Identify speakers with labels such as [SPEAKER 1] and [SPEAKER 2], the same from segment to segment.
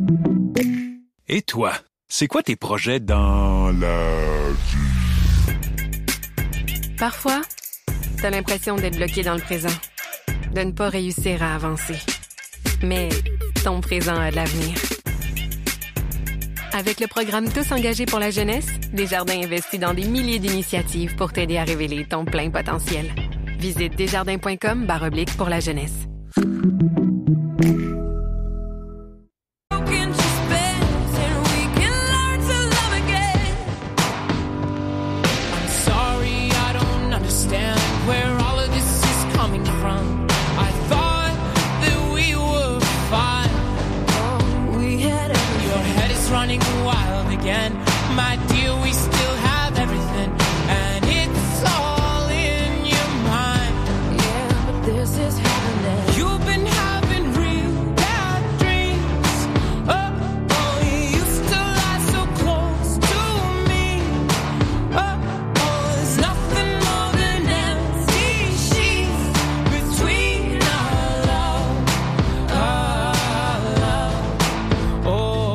[SPEAKER 1] Et toi, c'est quoi tes projets dans la vie?
[SPEAKER 2] Parfois, t'as l'impression d'être bloqué dans le présent, de ne pas réussir à avancer. Mais ton présent a de l'avenir. Avec le programme Tous engagés pour la jeunesse, Desjardins investit dans des milliers d'initiatives pour t'aider à révéler ton plein potentiel. Visite desjardins.com/pour la jeunesse.
[SPEAKER 3] Running wild again, my dear, we still have everything, and it's all in your mind. Yeah, but this is happening. You've been having real bad dreams. Oh, you used to lie so close to me. Oh, there's nothing more than empty sheets between our love. Oh.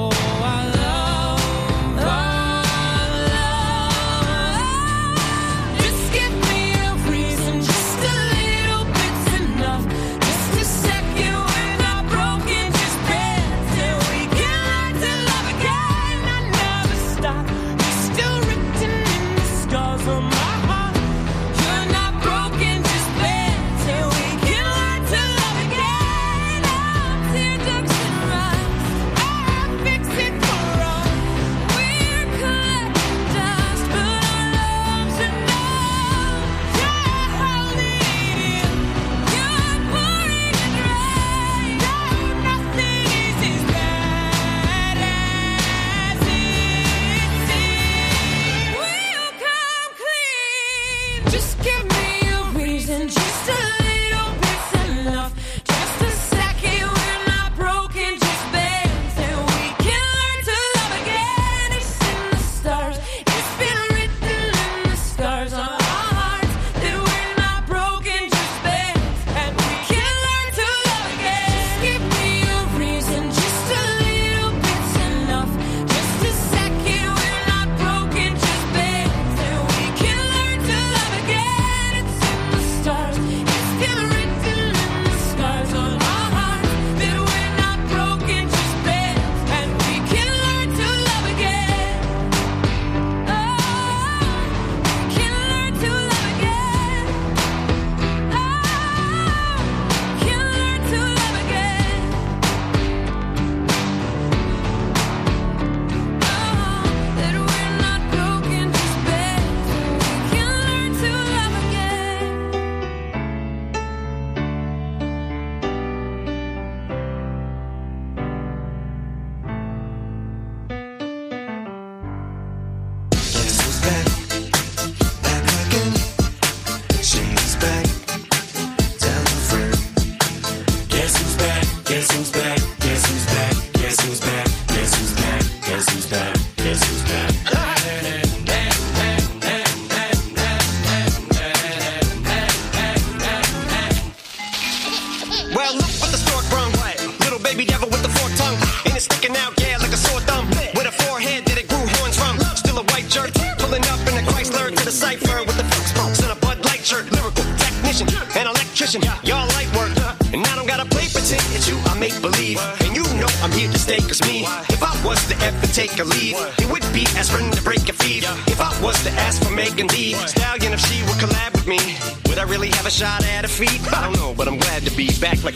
[SPEAKER 4] Y'all light work, and I don't gotta play pretend. It's you, I make believe, and you know I'm here to stay. Cause me, if I was to ever take a leave, it would be aspirin to break a feed. If I was to ask for Megan Thee Stallion, if she would collab with me, would I really have a shot at her feet? I don't know, but I'm glad to be back like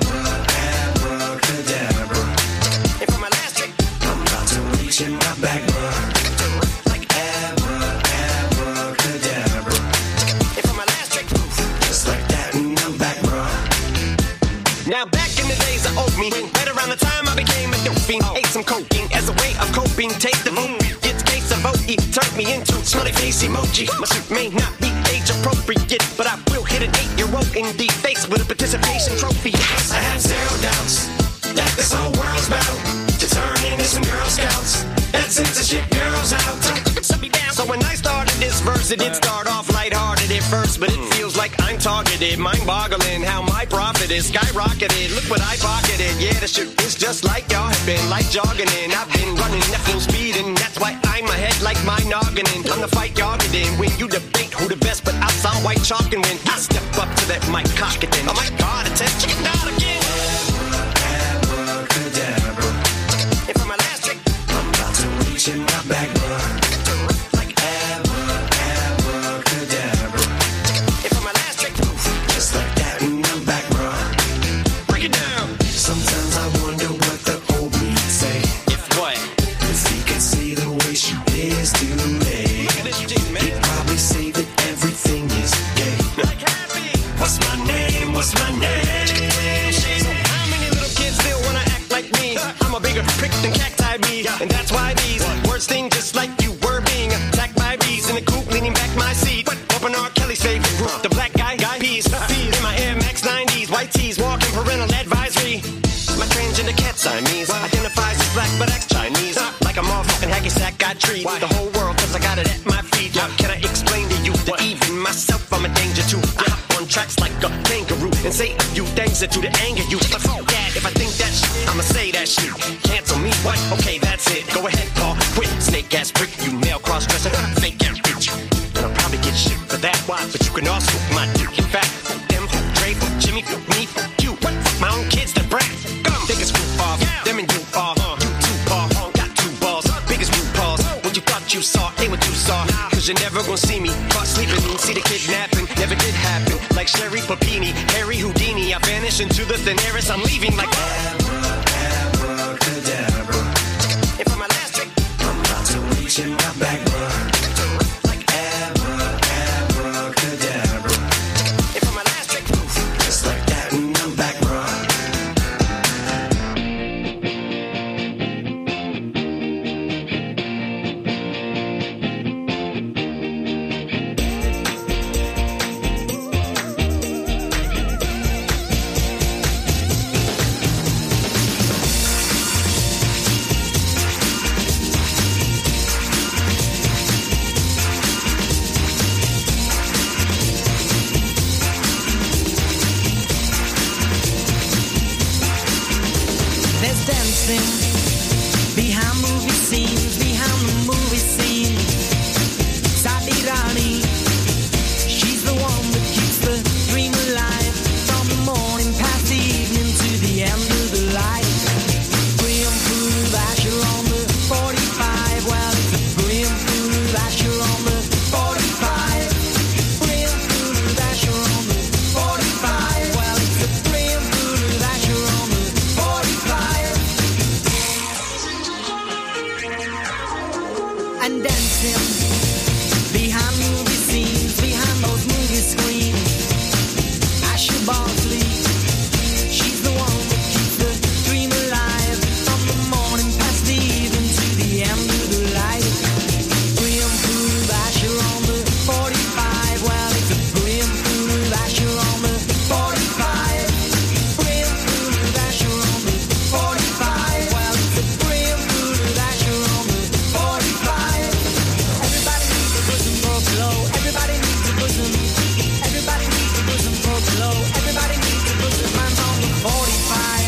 [SPEAKER 4] abracadabra. And for my last trick, I'm about to reach in my back, bro. Like abracadabra. And for my last trick, just like that, and I'm back, bro. Now back in the days of old me, right around the time I became a dope fiend, ate some cocaine as a way of coping. Take the vote, it's case of vote, turned me into smiley face emoji. My suit may not be age appropriate, but I will hit an 8-year-old in the face with a participation trophy. I have zero doubts that this whole world's about to turn into some Girl Scouts and censorship girls out. So when I started this verse, it did start off lighthearted at first, but it feels like like I'm targeted. Mind-boggling how my profit is skyrocketed. Look what I pocketed. Yeah, the shit is just like y'all have been, like jogging in. I've been running at full speed, and that's why I'm ahead like my noggin. I'm the fight y'all get in. When you debate who the best, but I saw white chalk and when I step up to that mic, cock it in. Oh my God, it's chicken out again. Abracadabra. And for my last trick, I'm about to reach in my bag, bro. Like abracadabra. And for my last trick, just like that, and I'm back, bro. Break it down. Sometimes I wonder what the old me say. If what? If he could see the way she is today. Look at this dude, man. He'd probably say that everything is gay. Like happy. What's my name? What's my name? So how many little kids still wanna act like me? I'm a bigger prick than cacti bee, and that's why these words sting just like you were being attacked by bees in the coop, leaning back my seat. Open R. Kelly's favorite group, the black guy peas. In my Air Max 90s, white tees, walking parental advisory. My transgender cat Siamese identifies as black but acts Chinese. Like a motherfucking hacky sack, I treat the whole world cause I got it at my feet. How can I explain to you that even myself I'm a danger to? I hop on tracks like a kangaroo and say a few things that to the anger you. But fuck that, if I think that shit, I'ma say that shit. Cancel me, what? Okay, that's it. Go ahead, Paul, quit. Snake ass prick, you male cross-dresser, fake ass bitch. And I'll probably get shit for that, why? But you can also my dick. In fact, fuck them, fuck Dre, fuck Jimmy, fuck me, fuck you. What? Fuck my own kids, the brat. Come, take a scoop off, them and you are. You two ball, got two balls, biggest root balls. What you thought you saw, ain't what you saw. Cause you're never gonna see me caught sleeping, see the kidnapping. Never did happen, like Sherry Papini, Harry Houdini. I vanish into the thin air as I'm leaving like abracadabra. And for my last trick, I'm about to reach in my bag, bro. Like abracadabra. And for my last trick, just like that, and I'm back, bro.
[SPEAKER 5] There's dancing behind movie scenes, behind the movie scene. Sadi Rani, she's the one that keeps the dream alive. From the morning past the evening to the end of the light. Brim through Asher on the 45. Well, it's a brim through Asher on the 45. Brim through Asher on the 45. Well, it's a brim through Asher on the 45. And dancing behind movie scenes, behind those movie screens. Asher Barkley, she's the one that keeps the dream alive. From the morning past the evening to the end of the light. Brim through Asher on the 45. Well, it's a brim through Asher on the 45. Brim through Asher on the 45. Well, it's a brim through Asher on the 45. Everybody needs a bosom for glow. Everybody needs a bosom. Everybody needs a bosom for glow. Everybody needs a bosom. Mine's on the 45.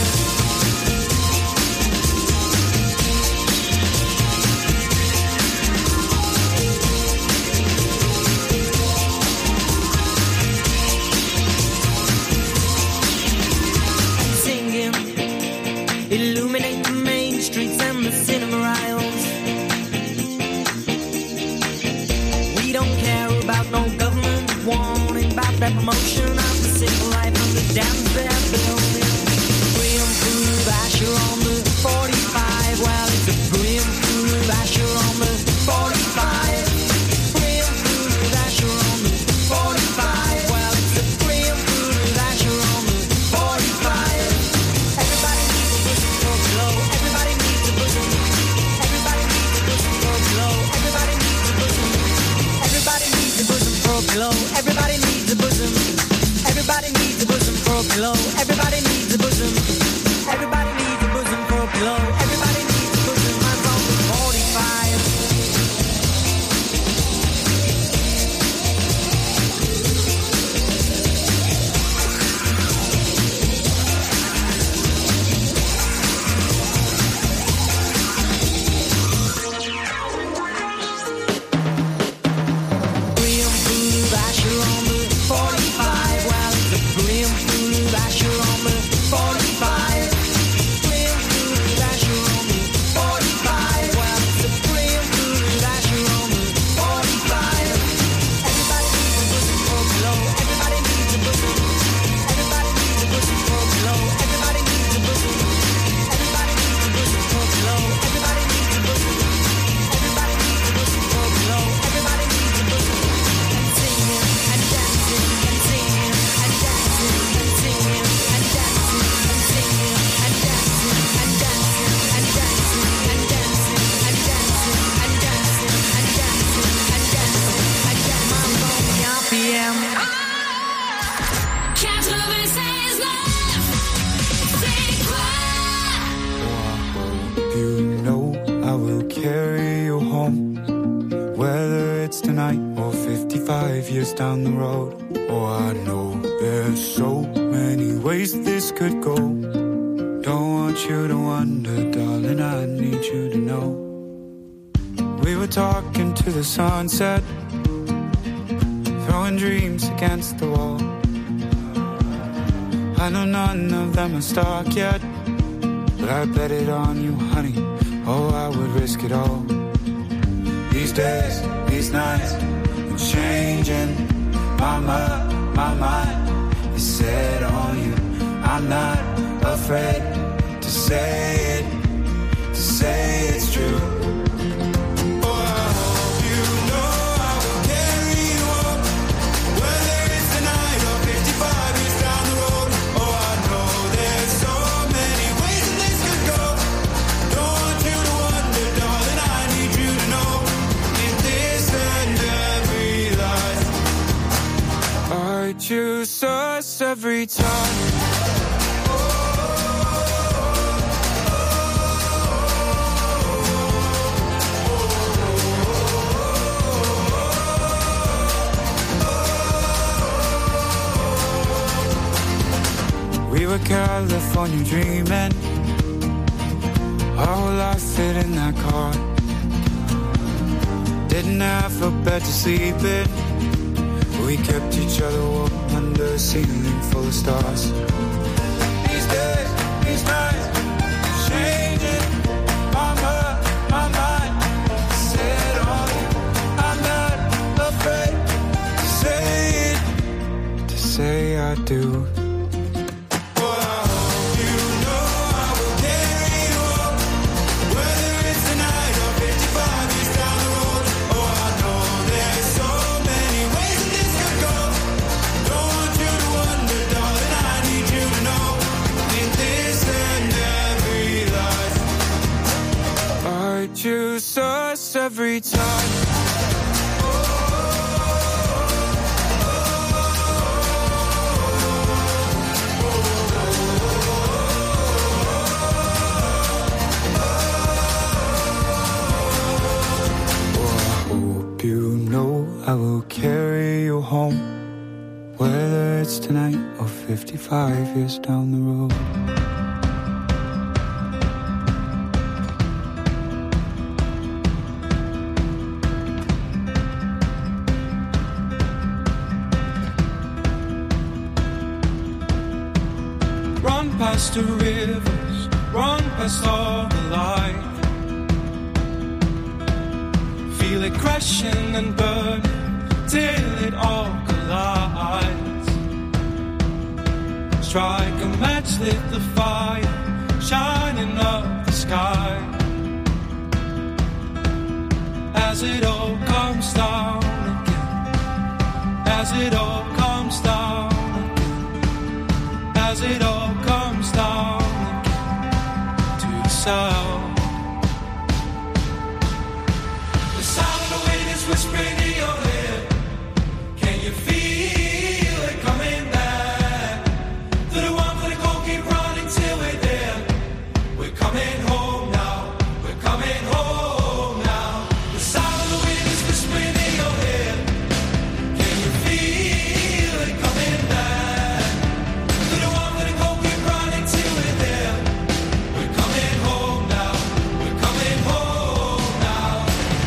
[SPEAKER 5] Singing, illuminate the main streets and the cinema aisles. We don't care about no government warning about that promotion of the civil life and the dams they're building. Brim through Asher on the 45. Well, it's a brim through Asher on the 45. Brim through Asher on the 45. Well, it's a brim through Asher on the 45. Everybody needs a bosom for glow. Everybody needs a bosom. Everybody needs a bosom for glow. Everybody needs a bosom. Everybody needs a bosom for glow. Everybody needs a bosom. Everybody needs a bosom for glow. Everybody needs a bosom. Everybody needs a bosom for glow. Everybody needs a bosom. Mine's on the 45.
[SPEAKER 6] it's tonight or 55 years down the road. Oh, I know there's so many ways this could go. Don't want you to wonder, darling, I need you to know. We were talking to the sunset, throwing dreams against the wall. I know none of them are stuck yet, but I bet it on you, honey. Oh, I would risk it all. These days, these nights, I'm changing. My mind is set on you. I'm not afraid to say it's true. Choose us every time. We were California dreaming, our whole life fit in that car. Didn't have a bed to sleep in, we kept each other warm under a ceiling full of stars. These days, these nights, changing. My mind set on you. I'm not afraid to say I do. Choose us every time. I will carry you home, whether it's tonight or 55 years down the road. Run past the rivers, run past all the light. Feel it crashing and burning till it all collides. Strike a match, lit the fire, shining up the sky. As it all comes down again, as it all comes down again, as it all comes down again to the sound. Whispering in your ear, can you feel it coming back? To the one for the goal, keep running till we're there. We're coming home now, we're coming home now. The sound of the wind is whispering in your ear, can you feel it coming back? To the one for the goal, keep running till we're there. We're coming home now, we're coming home now.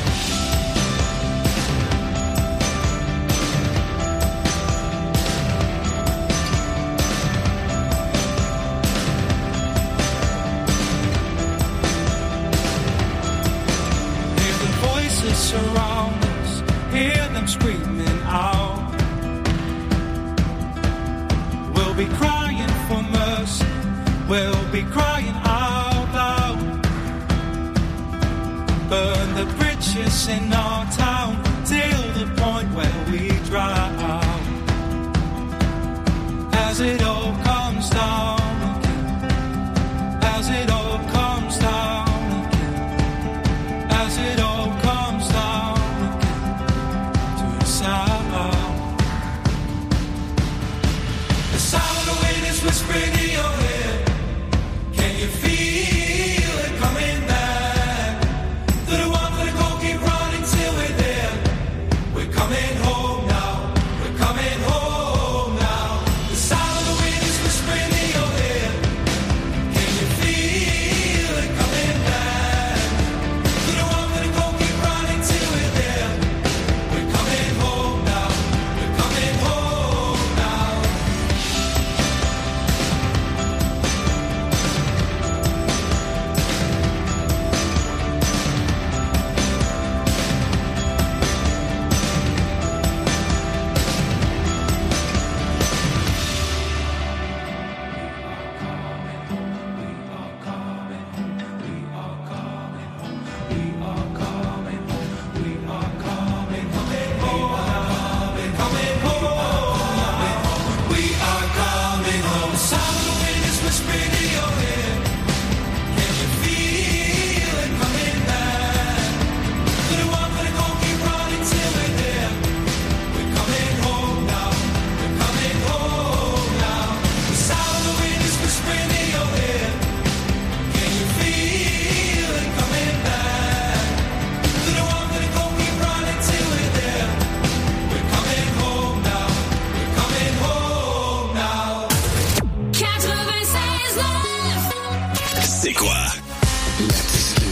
[SPEAKER 6] Surround us, hear them screaming out. We'll be crying for mercy, we'll be crying out loud. Burn the bridges in our town till the point where we drown. As it all comes down again, as it all comes down again, as it all whispering in your ear, can you feel it coming back? To the one for the goal, keep running till we're there.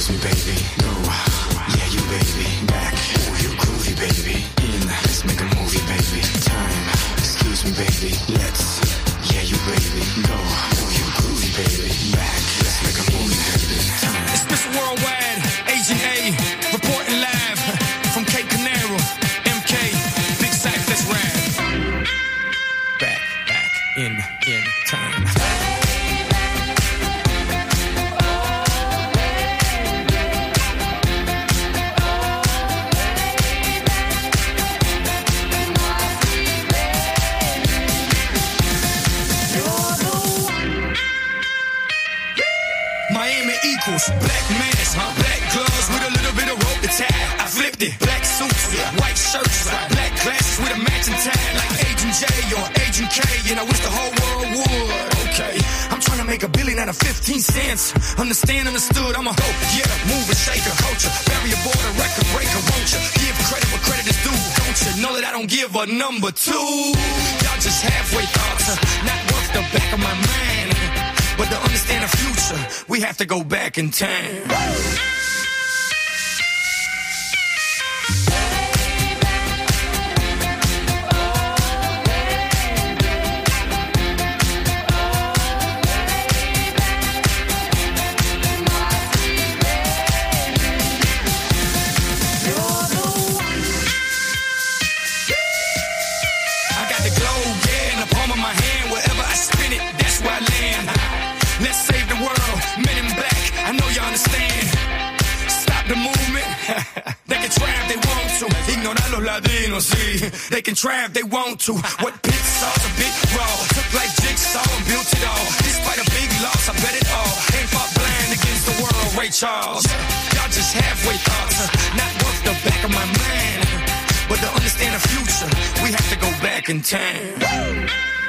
[SPEAKER 7] excuse me, baby. Go, yeah, you baby. Back, oh, you groovy, baby. In, let's make a movie, baby. Time, excuse me, baby. Let's, yeah, you baby. Go, oh, you groovy, baby. Back, let's make a movie, baby. Time.
[SPEAKER 6] It's Mr. Worldwide, Agent A, reporting live from Cape Canaveral, MK, Big Sight, let's ride. Back, in time. Miami equals black mask, black gloves with a little bit of rope to tie. I flipped it, black suits, white shirts, black glasses with a matching tie, like Agent J or Agent K, and I wish the whole world would. Okay, I'm trying to make $1 billion out of 15 cents. Understand, understood, I'm a hoe, yeah, mover, shaker, culture, barrier border, record breaker, won't you? Give credit where credit is due, don't you? Know that I don't give a number two. Y'all just halfway thoughts, not worth the back of my mind. But to understand the future, we have to go back in time. I got the globe, yeah, in the palm of my hand. Wherever I spin it, that's where I land. Let's save the world, men in black, I know you understand. Stop the movement, they can try if they want to. Ignorar los latinos, sí, they can try if they want to. What pit saw's a big raw, took like jigsaw and built it all. Despite a big loss, I bet it all. Ain't fought blind against the world, Ray Charles. Y'all just halfway thoughts, not worth the back of my mind. But to understand the future, we have to go back in time.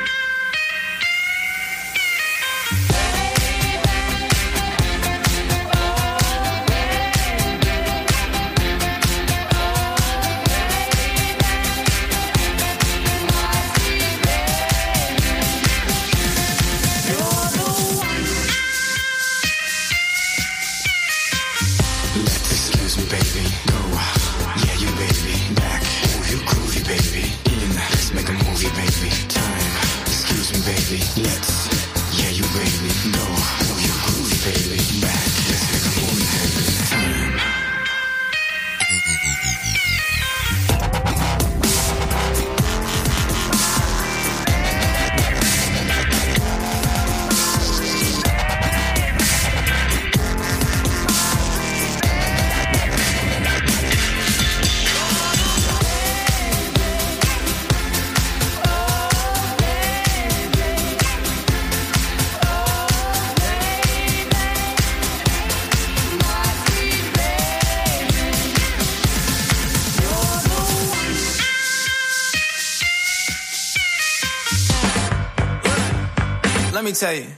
[SPEAKER 6] Let me tell you,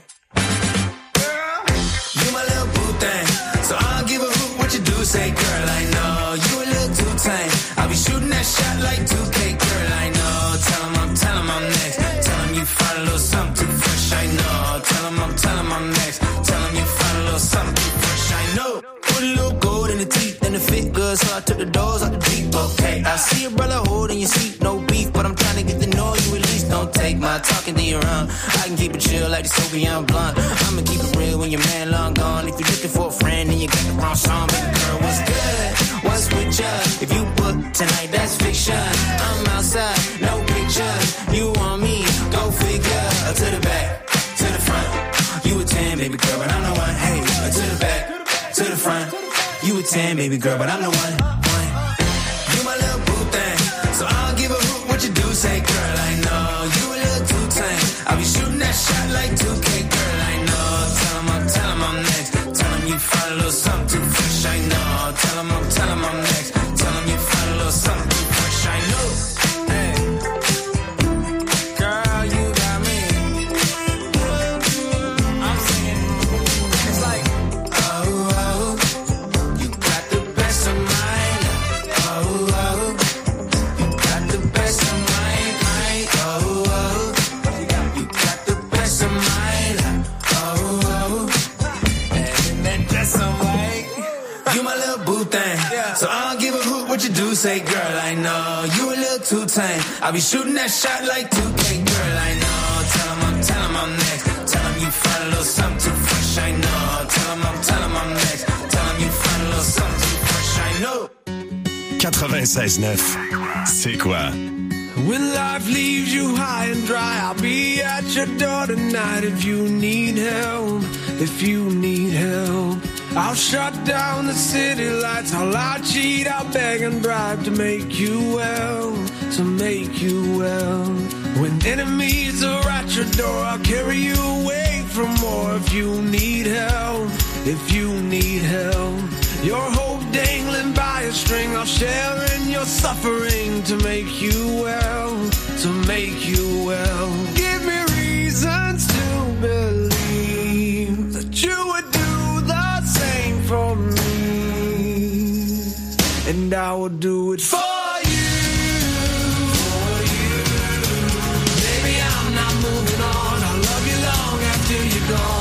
[SPEAKER 6] girl, you my little boo thing, so I don't give a hoot what you do. Say, girl, I know you a little too tame. I'll be shooting that shot like 2K, girl, I know. Tell him I'm next. Tell him you find a little something too fresh, I know. Tell him I'm next. Tell him you find a little something too fresh, I know. Put a little gold in the teeth and the fit good, so I took the doors out the deep. Okay, I see a brother holding your seat, no beef, but I'm trying to get to know you at least. Don't take my talking to your own. I can keep it chill like the Soviet blunt. I'ma keep it real when your man long gone. If you're looking for a friend and you got the wrong song, baby girl, what's good? What's with you? If you book tonight, that's fiction. I'm outside, no pictures. You want me? Go figure. To the back, to the front. You a 10, baby girl, but I'm the one. Hey, to the back, to the front. You a 10, baby girl, but I'm the one. You my little boo thing, so I don't give a hoot what you do. Say, girl, I know you a little too tame. I'll be shooting that shot like 2K, girl, I know. Tell him I'm next. Tell him you find a little something too fresh, I know. Tell him I'm next. Tell him you find a little something too fresh, I know. Hey, girl, you got me. I'm singing. It's like, oh, you got the best of mine. Oh, you got the best of mine. Oh, you got the best of mine. Oh, and that's alright. what you do, say, girl, I know you a little too tame. I'll be shooting that shot like 2K, girl, I know. Tell him I'm next. Tell him you find a little something too fresh, I know. Tell him I'm next. Tell him you find a little something too fresh, I know.
[SPEAKER 1] 96.9, c'est quoi?
[SPEAKER 6] When life leaves you high and dry, I'll be at your door tonight if you need help. If you need help, I'll shut down the city lights. I'll cheat, I'll beg and bribe to make you well, to make you well. When enemies are at your door, I'll carry you away from more. If you need help, if you need help, your hope dangling by a string, I'll share in your suffering to make you well, to make you well. Give me reasons to believe that you would do the same for me, and I will do it for you, for you. Baby, I'm not moving on. I'll love you long after you're gone.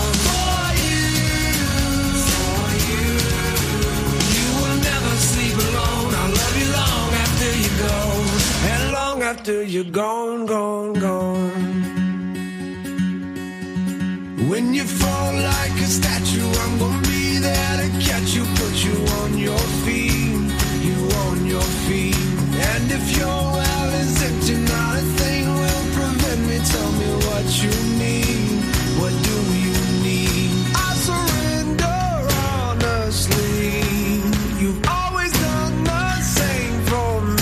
[SPEAKER 6] And long after you're gone, gone, gone. When you fall like a statue, I'm gonna be there to catch you, put you on your feet, you on your feet. And if your well is empty, not a thing will prevent me. Tell me what you need, what do you need? I surrender honestly. You've always done the same for me,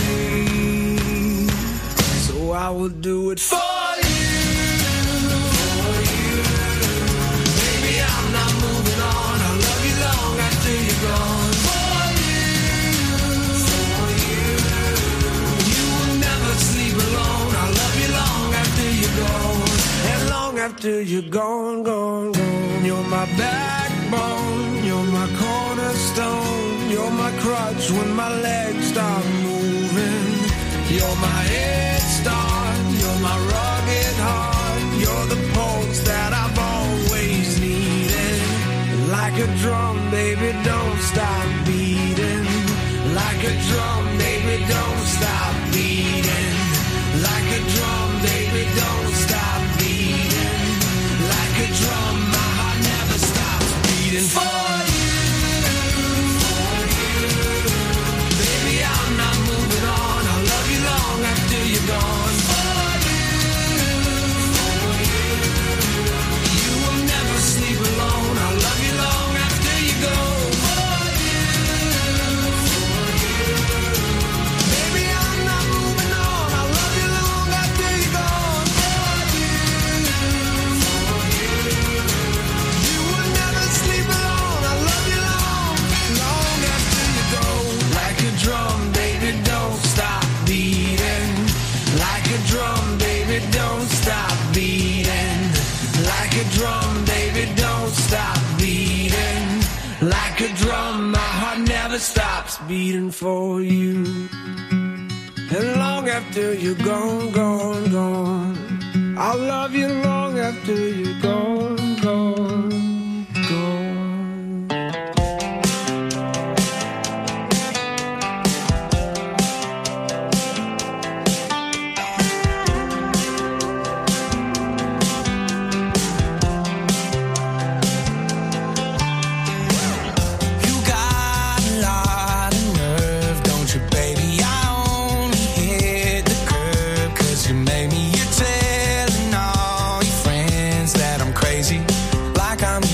[SPEAKER 6] so I will do it for you, for you. Baby, I'm not moving on. I'll love you long after you're gone. For you, for you. You will never sleep alone. I'll love you long after you're gone, and long after you're gone, gone, gone. You're my backbone, you're my cornerstone, you're my crutch when my legs stop moving. You're my head start, you're my rugged heart, you're the pulse that I've always needed. Like a drum, baby, don't stop beating. Like a drum, baby, don't stop beating. Like a drum, baby, don't stop beating. Like a drum, my heart never stops beating. For you, for you. Baby, I'm not moving on. I'll love you long after you're gone. For you, for you. You will never sleep alone. I'll love you long after you go. For you, for you. Baby, I'm not moving on. I'll love you long after you're gone. For you, for you. You will never sleep alone. I'll love you long, long after you go. Like a drum, baby, don't stop beating. Like a drum, baby, don't stop beating. Like a drum, baby, don't stop beating. Like a drum, my heart never stops beating for you. And long after you're gone, gone, gone, I'll love you long after you're gone, gone, gone.
[SPEAKER 3] You got a lot of nerve, don't you, baby? I only hit the curb 'cause you made me. You're telling all your friends that I'm crazy, like I'm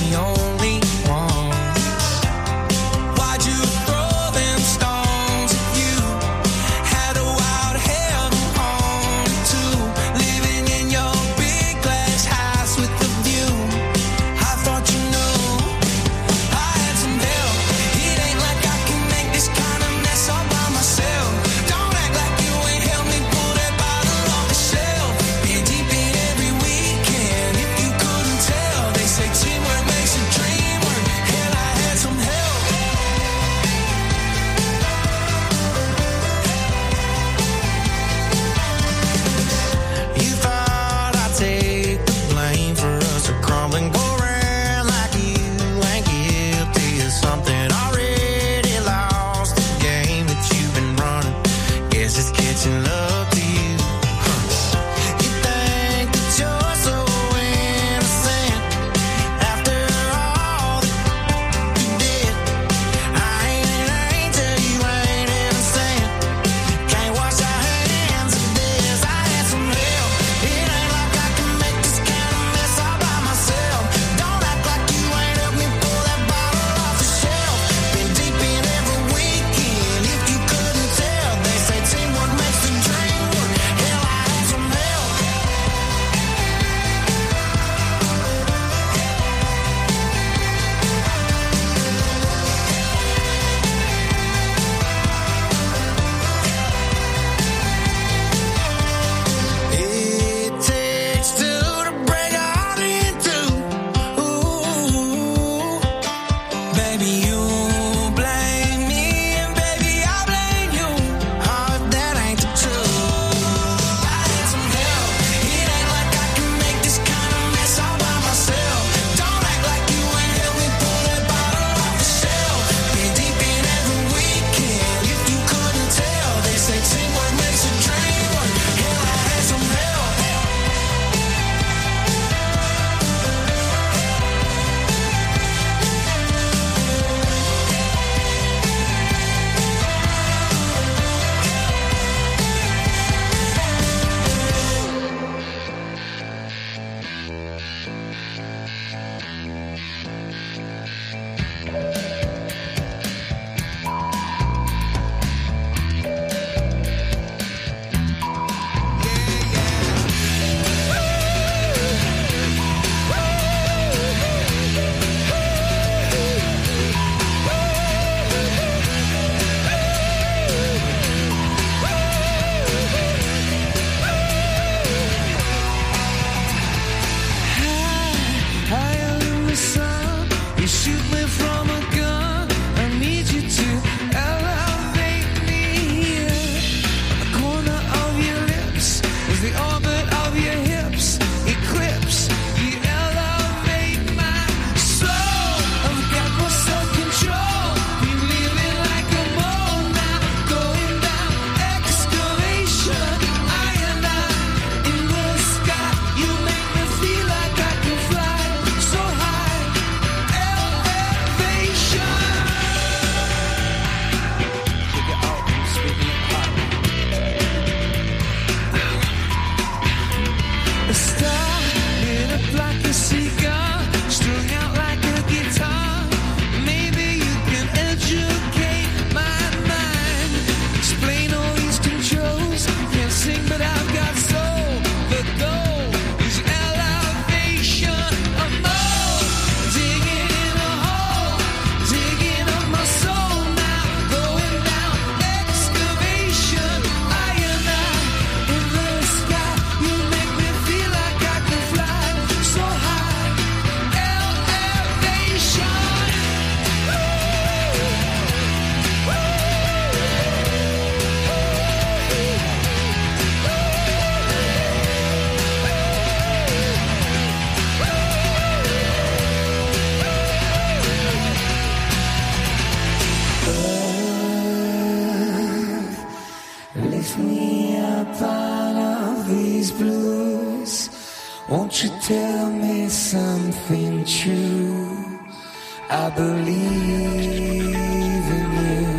[SPEAKER 8] Won't you tell me something true? I believe in you.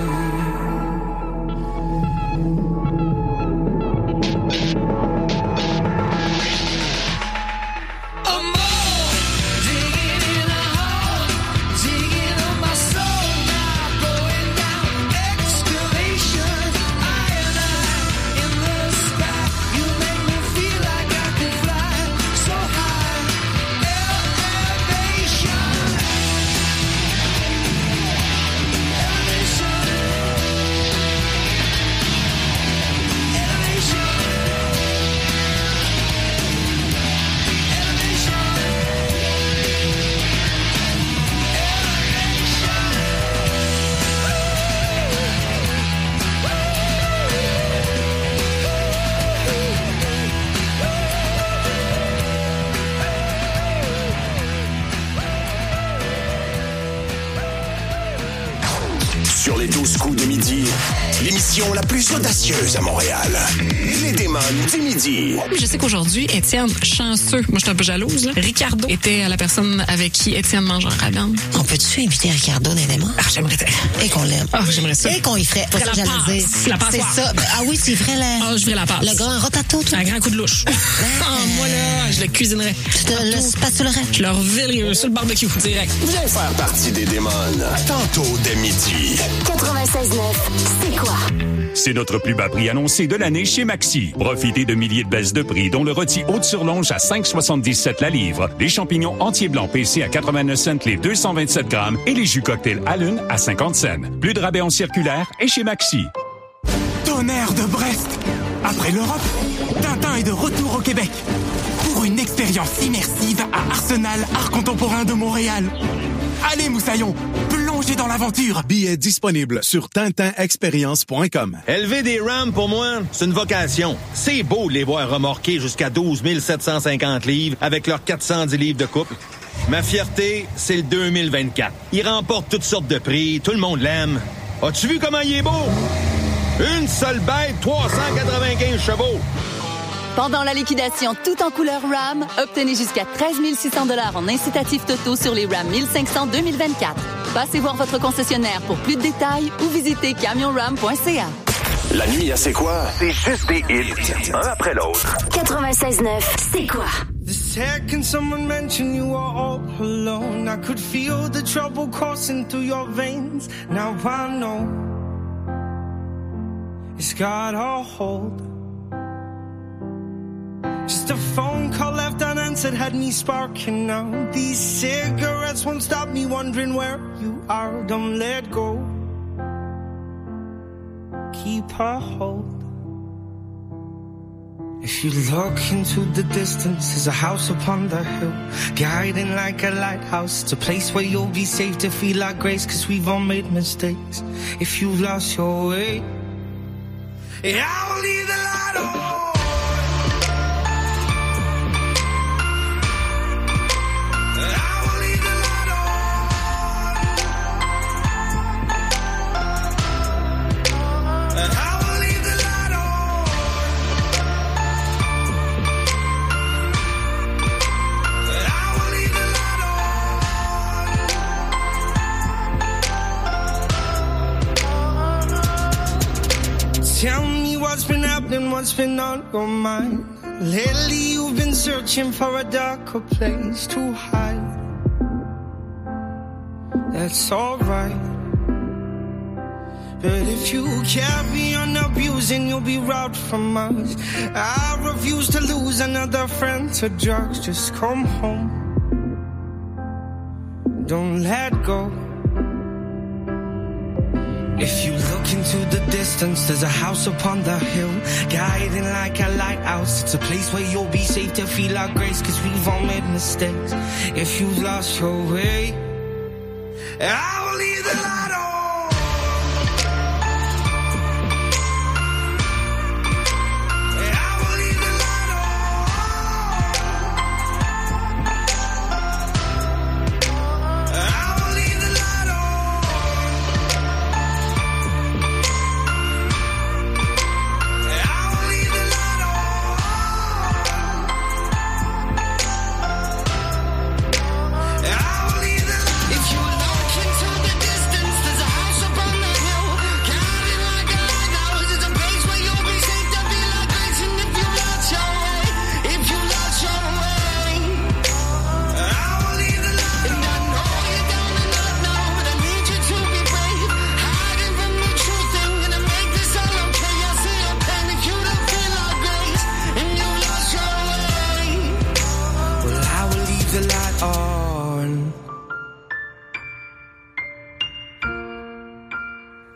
[SPEAKER 4] Sur les 12 coups de midi, l'émission la plus audacieuse à Montréal. Les démons du midi.
[SPEAKER 9] Je sais qu'aujourd'hui, Étienne, chanceux, moi je suis un peu jalouse, là. Ricardo était la personne avec qui Étienne mange un ramen.
[SPEAKER 10] On peut-tu inviter Ricardo dans les démons?
[SPEAKER 9] Ah, j'aimerais ça.
[SPEAKER 10] Et qu'on l'aime.
[SPEAKER 9] Ah, j'aimerais ça.
[SPEAKER 10] Et qu'on y ferait.
[SPEAKER 9] Ferait la
[SPEAKER 10] j'allais
[SPEAKER 9] passe.
[SPEAKER 10] dire.
[SPEAKER 9] La passe.
[SPEAKER 10] C'est ça. Ah oui, c'est vrai, là.
[SPEAKER 9] Ah, je ferais la passe.
[SPEAKER 10] Le grand rotato, toi.
[SPEAKER 9] Un grand coup de louche. Moi, là, je le cuisinerais.
[SPEAKER 10] Tu te le spatulerais.
[SPEAKER 9] Je leur vire sur le barbecue, direct.
[SPEAKER 4] Viens faire partie des démons. Tantôt dès midi.
[SPEAKER 11] 96.9, c'est quoi?
[SPEAKER 1] C'est notre plus bas prix annoncé de l'année chez Maxi. Profitez de milliers de baisses de prix, dont le rôti Haute-sur-Longe à 5,77 la livre, les champignons entiers blancs PC à 89 cents les 227 grammes et les jus cocktail Allen à 50 cents. Plus de rabais en circulaire et chez Maxi.
[SPEAKER 12] Tonnerre de Brest! Après l'Europe, Tintin est de retour au Québec pour une expérience immersive à Arsenal Art Contemporain de Montréal. Allez, Moussaillon, plongez dans l'aventure!
[SPEAKER 13] Billets disponibles sur tintinexperience.com.
[SPEAKER 14] Élever des Rams, pour moi, c'est une vocation. C'est beau de les voir remorquer jusqu'à 12 750 livres avec leurs 410 livres de couple. Ma fierté, c'est le 2024. Il remporte toutes sortes de prix, tout le monde l'aime. As-tu vu comment il est beau? Une seule bête, 395 chevaux.
[SPEAKER 15] Pendant la liquidation tout en couleur RAM, obtenez jusqu'à 13 600 $ en incitatifs totaux sur les RAM 1500 2024. Passez voir votre concessionnaire pour plus de détails ou visitez camionram.ca.
[SPEAKER 4] La nuit à C'est quoi? C'est juste des hits, un après l'autre.
[SPEAKER 11] 96.9, c'est quoi?
[SPEAKER 6] The second someone mentioned you were all alone, I could feel the trouble coursing through your veins. Now I know it's got a hold. Just a phone call left unanswered had me sparking now. These cigarettes won't stop me wondering where you are. Don't let go. Keep a hold. If you look into the distance, there's a house upon the hill, guiding like a lighthouse. It's a place where you'll be safe to feel like grace, 'cause we've all made mistakes. If you've lost your way, yeah, I will leave the light on. Tell me what's been happening, what's been on your mind. Lately you've been searching for a darker place to hide. That's alright. But if you carry on abusing, you'll be robbed from us. I refuse to lose another friend to drugs. Just come home. Don't let go. If you look into the distance, there's a house upon the hill, guiding like a lighthouse. It's a place where you'll be safe to feel our grace, 'cause we've all made mistakes. If you've lost your way, I will leave the light on.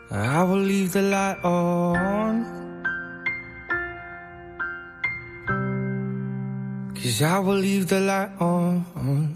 [SPEAKER 8] I will leave the light on, 'cause I will leave the light on.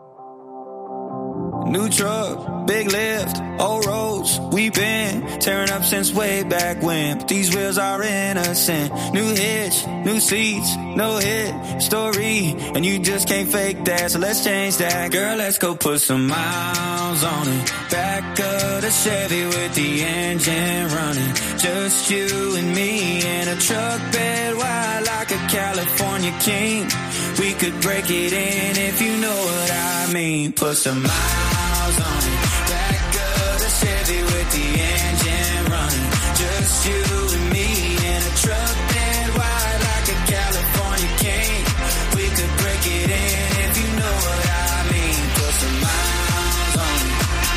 [SPEAKER 16] New truck, big lift, old roads, we've been tearing up since way back when, but these wheels are innocent. New hitch, new seats, no hit story, and you just can't fake that, so let's change that. Girl, let's go put some miles on it. Back of the Chevy with the engine running, just you and me in a truck bed wide like a California king. We could break it in if you know what I mean. Put some miles on it. Back of the Chevy with the engine running, just you and me in a truck bed wide like a California king. We could break it in if you know what I mean. Put some miles on it.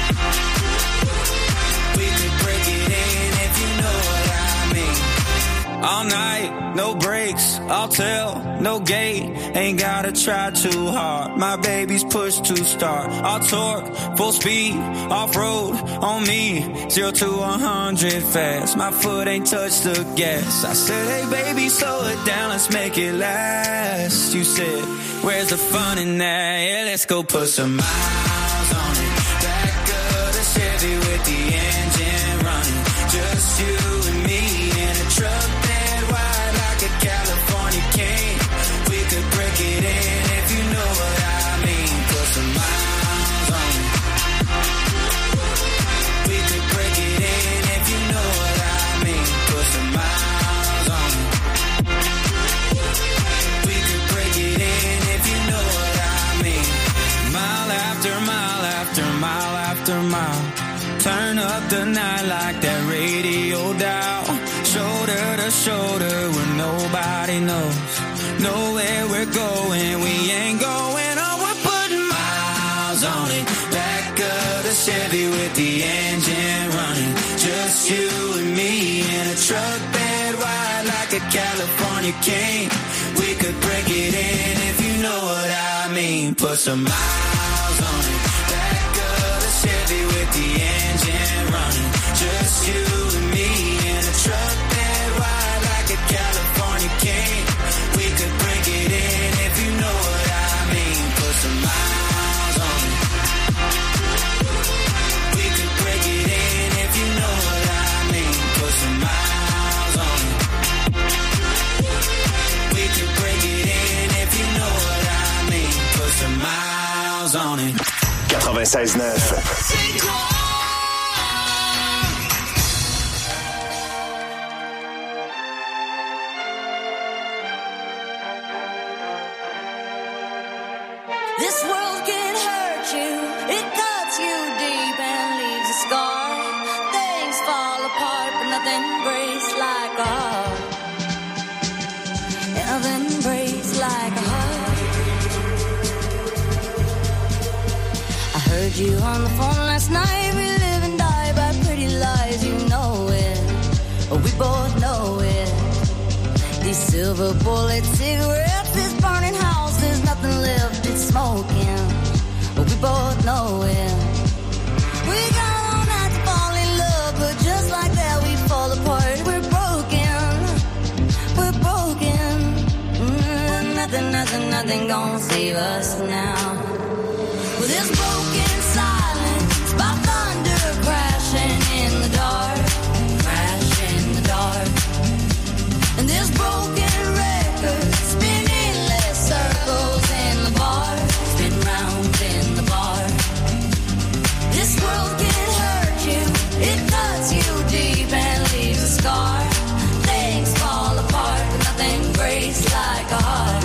[SPEAKER 16] We could break it in if you know what I mean. All night, no brakes, I'll tell, no gate, ain't gotta try too hard. My baby's push to start. I'll torque, full speed, off-road, on me, 0 to 100 fast. My foot ain't touched the gas. I said, hey baby, slow it down, let's make it last. You said, where's the fun in that? Yeah, let's go put some miles on it. Back of the Chevy with the engine running, just you and me in a truck bed wide like a California king. We could break it in if you know what I mean. Put some miles on it. We could break it in if you know what I mean. Put some miles on it. We could break it in if you know what I mean. Mile after mile after mile after mile. Turn up the night like that radio dial. Shoulder to shoulder where nobody knows. Know where we're going, we ain't going on. We're putting miles on it. Back of the Chevy with the engine running, just you and me in a truck bed wide like a California king. We could break it in if you know what I mean. Put some miles on it. Back of the Chevy with the engine running, just you and me in a truck bed wide like a California king. We could break it in if you know what I mean. Put some miles on it. We could break it in if you know what I mean. Put some miles on it. We could break it in if you know what I mean. Put some miles on it.
[SPEAKER 17] 96.9.
[SPEAKER 5] This world can hurt you, it cuts you deep and leaves a scar. Things fall apart, but nothing breaks like a heart. Nothing breaks like a heart. I heard you on the phone last night. We live and die by pretty lies, you know it. We both know it. These silver bullet cigarettes, this burning house, there's nothing left, it's smoking. We both know it. We got all night to fall in love, but just like that we fall apart. We're broken. We're broken. Nothing gonna save us now. Well, this broken silence by thunder crashing in the dark. Crash in the dark. And this broken record spinning less circles in the bar, spin round in the bar. This world can hurt you, it cuts you deep and leaves a scar. Things fall apart, but nothing breaks like a heart.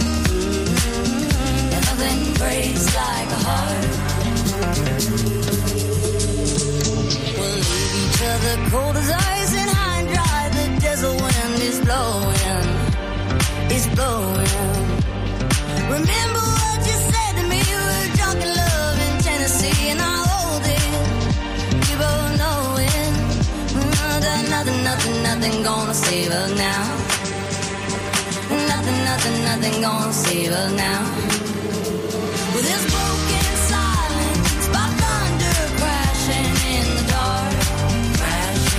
[SPEAKER 5] And nothing breaks like a heart. We'll leave each other cold as ice and high and dry. The desert wind is blowing, it's blowing. Remember what you said to me, we were drunk in love in Tennessee, and I'll hold it, we both know it. Nothing gonna save us now. Nothing gonna save us now. With this broken silence by thunder crashing in the dark. Crash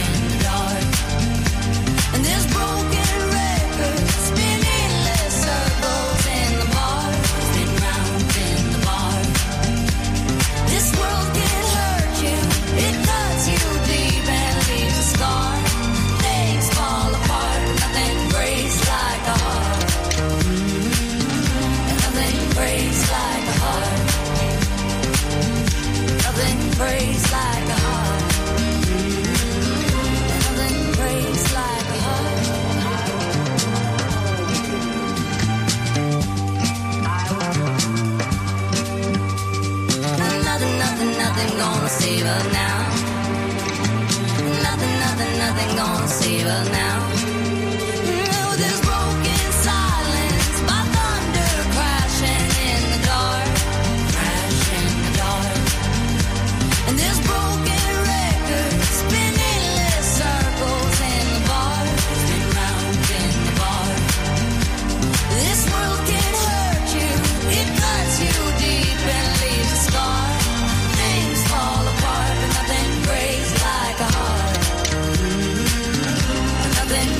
[SPEAKER 18] nothing gonna save us now. With this broken silence, my thunder crashing in the dark, crashing in the dark. And this broken record spinning endless circles in the bar, spin round in the bar. This world can hurt you, it cuts you deep and leaves a scar. Things fall apart, but nothing breaks like a heart. Nothing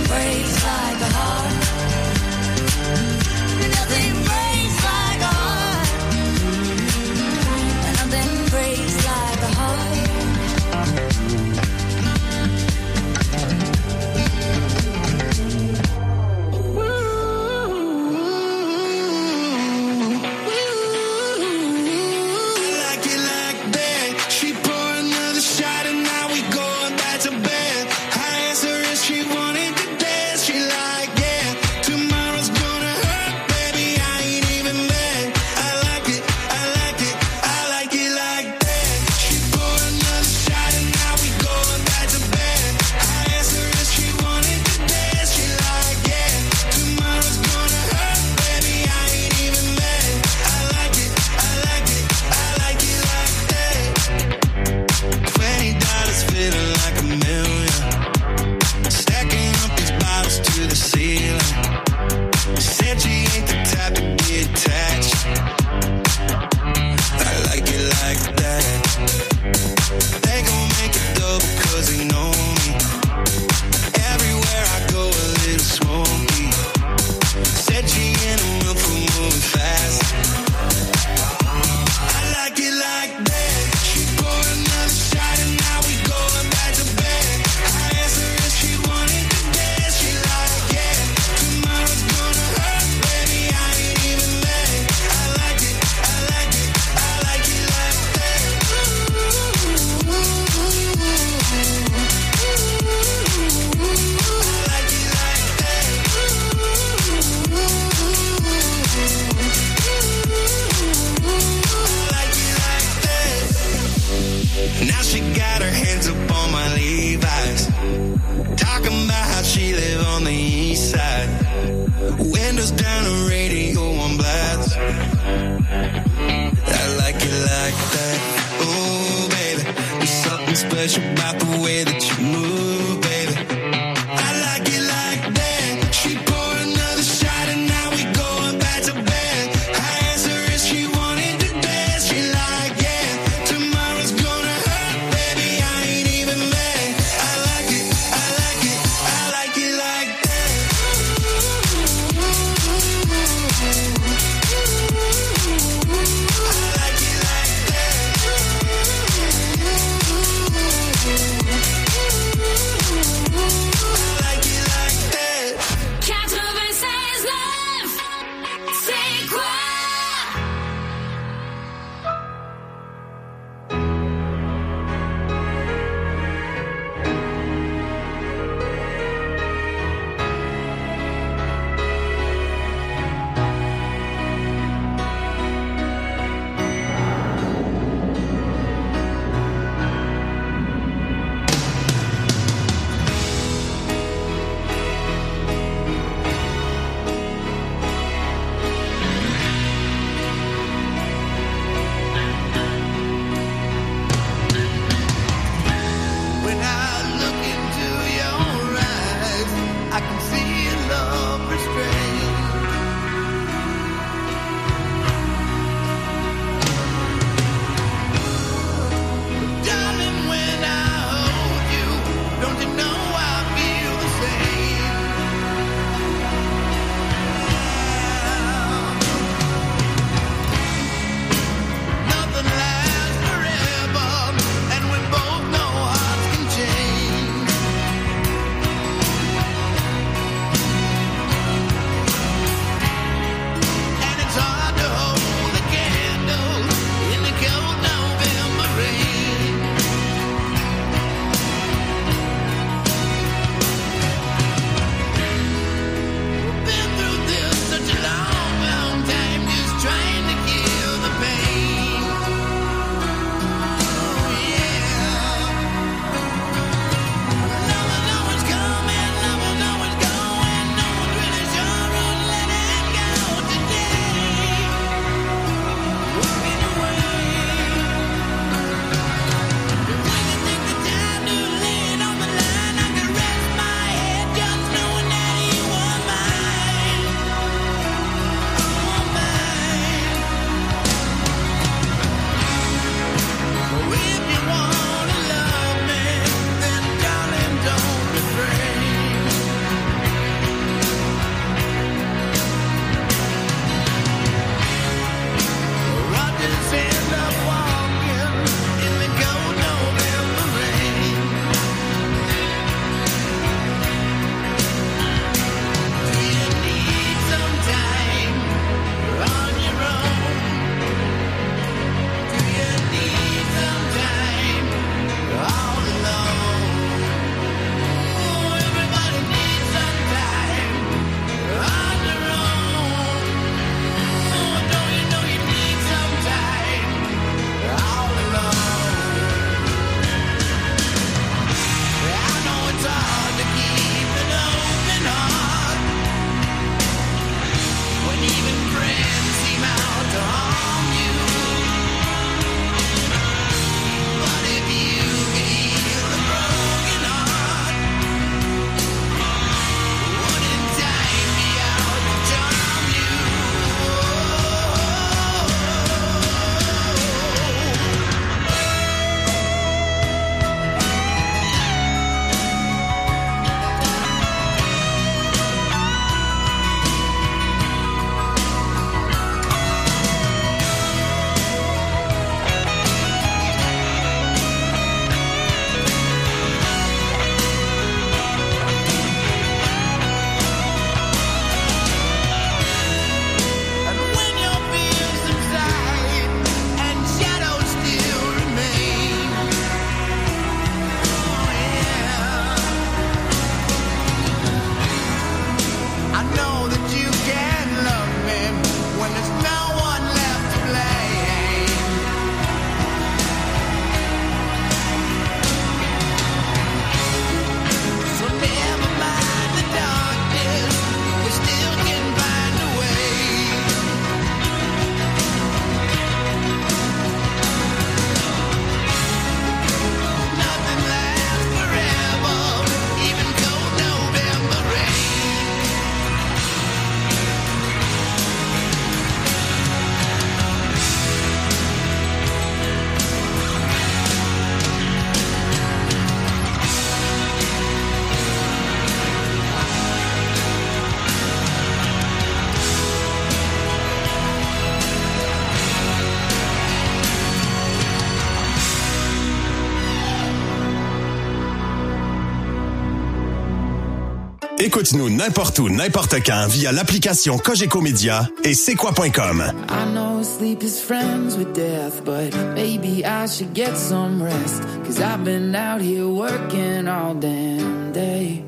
[SPEAKER 17] Écoute-nous n'importe où, n'importe quand via l'application Cogeco Média et c'est quoi.com.
[SPEAKER 19] I know sleep is friends with death, but maybe I should get some rest. 'Cause I've been out here working all damn day.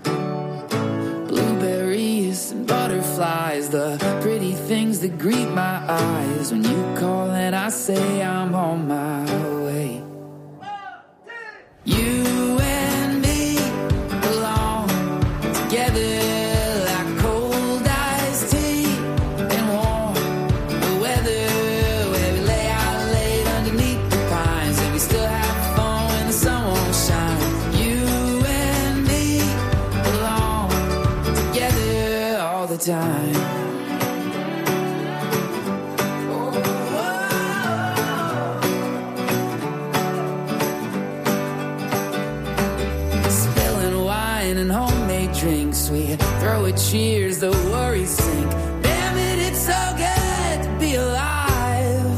[SPEAKER 19] Blueberries and butterflies, the pretty things that greet my eyes. When you call and I say I'm on my way. You and me belong together. Time. Spilling wine and homemade drinks, we throw a cheers, the worries sink. Damn it, it's so good to be alive.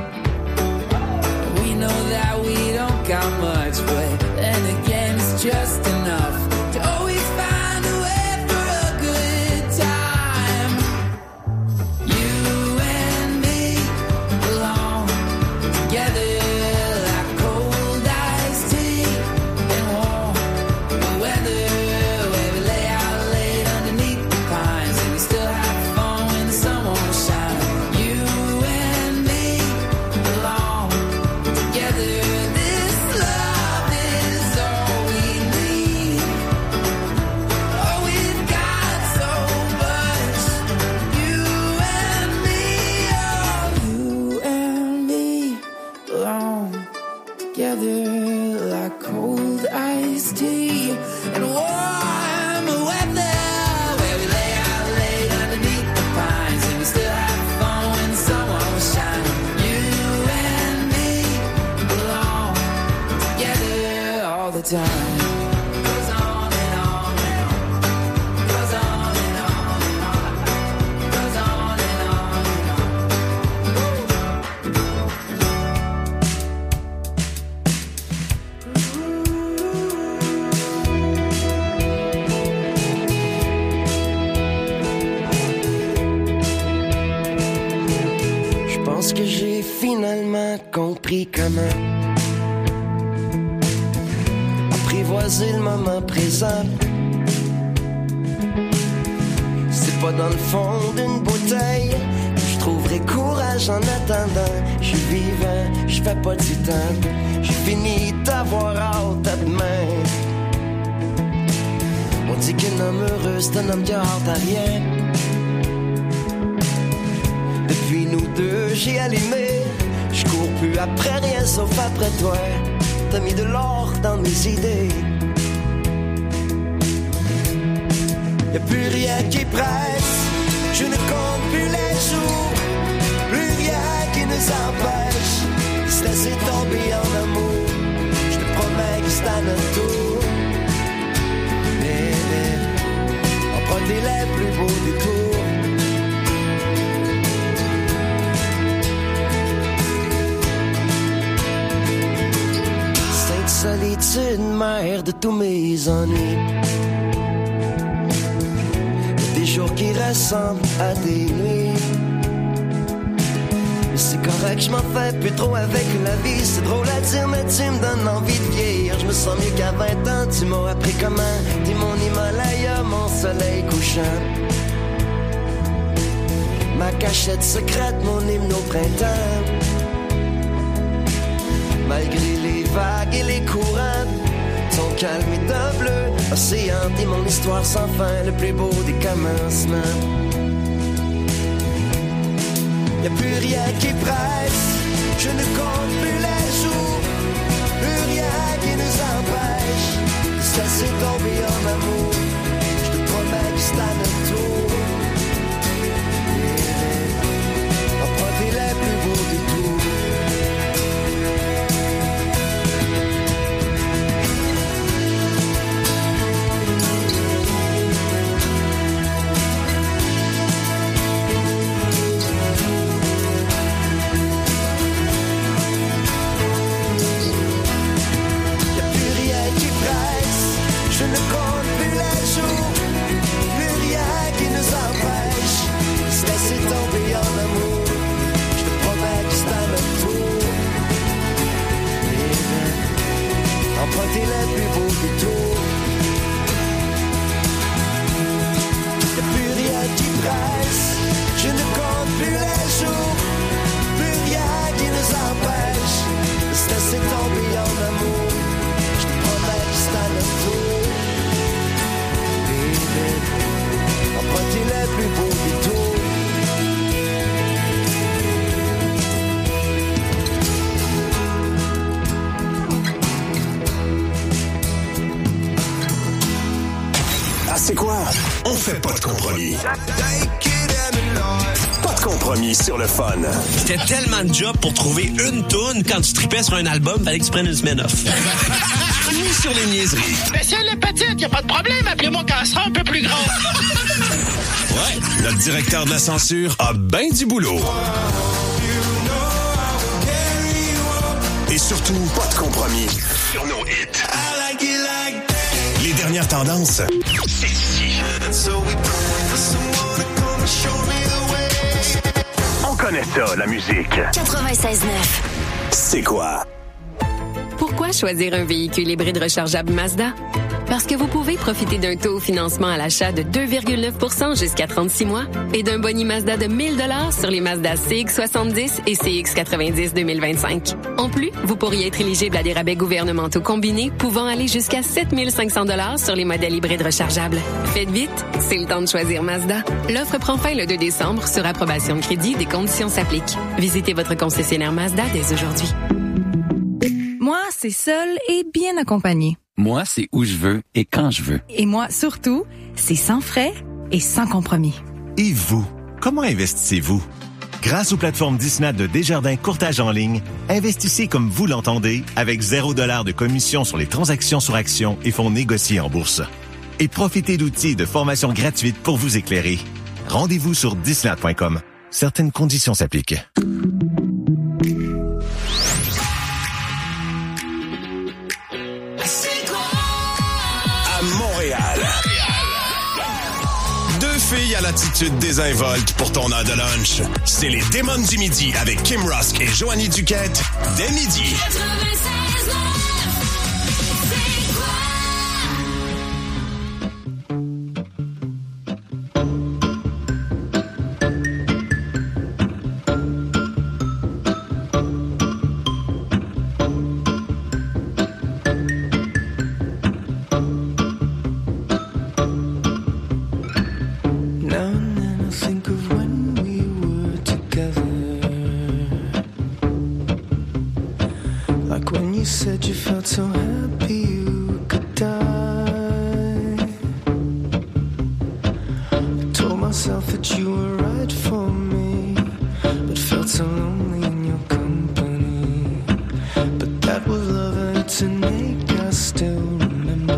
[SPEAKER 19] We know that we don't got much, but then again, it's just enough to always find a way for a good time. You and me belong together like cold iced tea and warm weather, where we lay out late underneath the pines and we still have fun when the sun won't shine. You and me belong together. This love is all we need. Oh, we've got so much. You and me, oh, you and me belong together like cold iced tea and warm weather, where we lay out late underneath the pines and we still have fun when the sun won't shine. You and me belong together all the time. Goes on and on and on. Goes on and on and on. Goes on and on and on.
[SPEAKER 20] Je pense que j'ai finalement compris comment apprivoiser le moment présent. C'est pas dans le fond d'une bouteille que je trouverai courage en attendant. Je suis vivant, je fais pas du temps. J'ai fini d'avoir hâte à demain. On dit qu'un homme heureux c'est un homme qui a hâte à rien. Depuis nous deux, j'ai allumé. Je cours plus après rien sauf après toi. T'as mis de l'or dans mes idées. Y'a plus rien qui presse. Je ne compte plus les jours. Plus rien qui nous empêche de se laisser tomber en amour. Je te promets que c'est à notre tour. Mais emprunter les plus beaux détours. Solitude, mère de tous mes ennuis. Des jours qui ressemblent à des nuits. Mais c'est correct, je m'en fais plus trop avec la vie. C'est drôle à dire, mais tu me donnes envie de vieillir. Je me sens mieux qu'à 20 ans, tu m'as appris comment. T'es mon Himalaya, mon soleil couchant. Ma cachette secrète, mon hymne au printemps. Malgré les vagues et les courants, ton calme est d'un bleu océan. T'es mon histoire sans fin, le plus beau des commencements. Y'a plus rien qui presse, je ne compte plus les jours. Plus rien qui nous empêche de se laisser tomber en amour. Je te promets que c'est à notre tour. Emprunter les plus beaux détours. Je ne compte plus les jours, emprunter les plus beaux détours. Y'a plus rien qui presse, je ne compte plus les jours, plus rien qui nous empêche de se laisser tomber en amour. Je te promets que c'est à notre tour, baby, emprunter les plus beaux détours.
[SPEAKER 17] Ah, c'est quoi? On fait pas de compromis. Pas de compromis sur le fun.
[SPEAKER 21] C'était tellement de job pour trouver une toune quand tu tripais sur un album, fallait que tu prennes une semaine off. Ni sur les niaiseries.
[SPEAKER 22] Mais si elle est petite, y a pas de problème, appelez-moi quand elle sera un peu plus grande.
[SPEAKER 17] Ouais, notre directeur de la censure a ben du boulot. Et surtout, pas de compromis sur nos hits. Les dernières tendances, c'est ici. On connaît ça, la musique.
[SPEAKER 11] 96.9.
[SPEAKER 17] C'est quoi?
[SPEAKER 2] Pourquoi choisir un véhicule hybride rechargeable Mazda? Parce que vous pouvez profiter d'un taux au financement à l'achat de 2,9% jusqu'à 36 mois et d'un boni Mazda de 1 000 $ sur les Mazda CX-70 et CX-90 2025. En plus, vous pourriez être éligible à des rabais gouvernementaux combinés pouvant aller jusqu'à 7 500 $ sur les modèles hybrides rechargeables. Faites vite, c'est le temps de choisir Mazda. L'offre prend fin le 2 décembre sur approbation de crédit. Des conditions s'appliquent. Visitez votre concessionnaire Mazda dès aujourd'hui.
[SPEAKER 23] Moi, c'est seul et bien accompagné.
[SPEAKER 24] Moi, c'est où je veux et quand je veux.
[SPEAKER 23] Et moi, surtout, c'est sans frais et sans compromis.
[SPEAKER 25] Et vous, comment investissez-vous? Grâce aux plateformes Disney de Desjardins Courtage en ligne, investissez comme vous l'entendez avec 0 $ de commission sur les transactions sur actions et fonds négociés en bourse. Et profitez d'outils et de formations gratuites pour vous éclairer. Rendez-vous sur disney.com. Certaines conditions s'appliquent.
[SPEAKER 17] Filles à l'attitude désinvolte pour ton heure de lunch. C'est les Démons du Midi avec Kim Rusk et Joanie Duquette dès midi.
[SPEAKER 8] Said you felt so happy you could die. I told myself that you were right for me, but felt so lonely in your company. But that was love and it's an ache I still remember.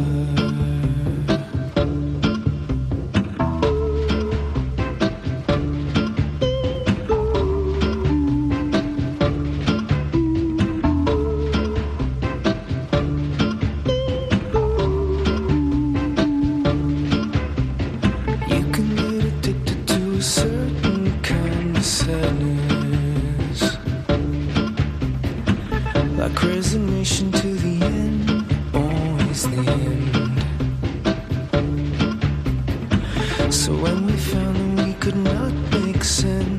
[SPEAKER 8] Like resignation to the end, always the end. So when we found that we could not make sense,